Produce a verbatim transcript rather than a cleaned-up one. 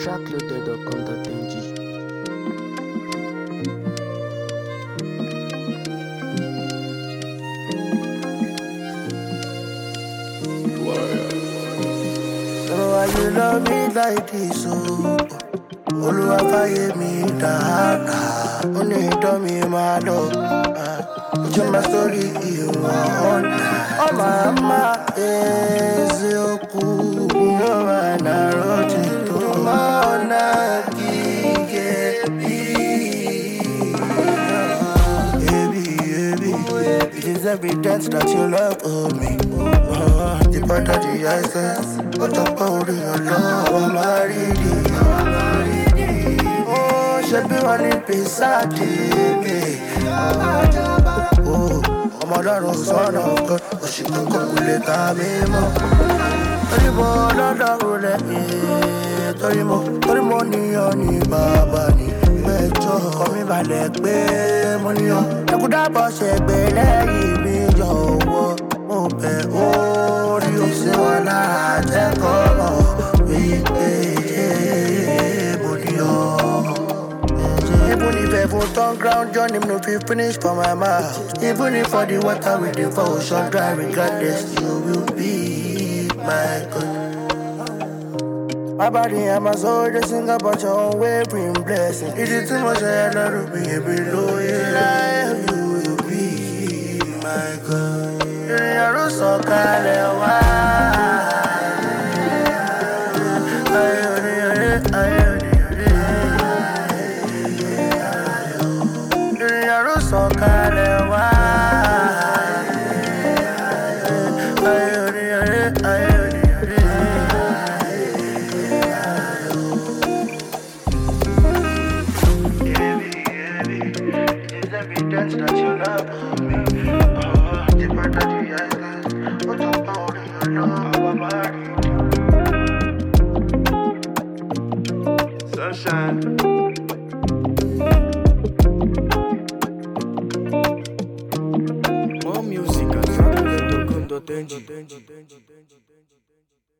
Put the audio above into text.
trackloaded dot com dot n g. Why you love me like this, oh? Olúwa fàyè mi dáadáa, ó ní ìdán mi máa lọ. Ojú ma sórí ìwọ̀n ọ̀nà. Ọmọ àmà eziokwu, yóò máa nàró títò mọ́ ọ̀nà gígé bí. Baby, baby, it is evident that you love me. Uh, the part of the essence, what about your love, maridi, maridi. Oh, she be one in pesade, oh, I'm a daughter, son of God, but she can come with it, I'm a Torimo, Lord, I let me. Torimo, Torimo, ni oni baba ni. Bejo, come by leg, be money on. I could have bought a belly, me, yo, mo be, oh, you say, when I take over, we pay money on. Even if I put on ground, John, him no feel finish for my mouth. Even if for the water with the ocean dry, regardless, you will be my God. My body and my soul, they sing about your own way, bring blessing. It is too much, I love to be below you. Life, you will be my God. You're so kind of wild. You're so kind of wild. Evidence that you love me. Oh, the part of the island. What about your love, married? Sunshine. More music at trackloaded dot com dot n g.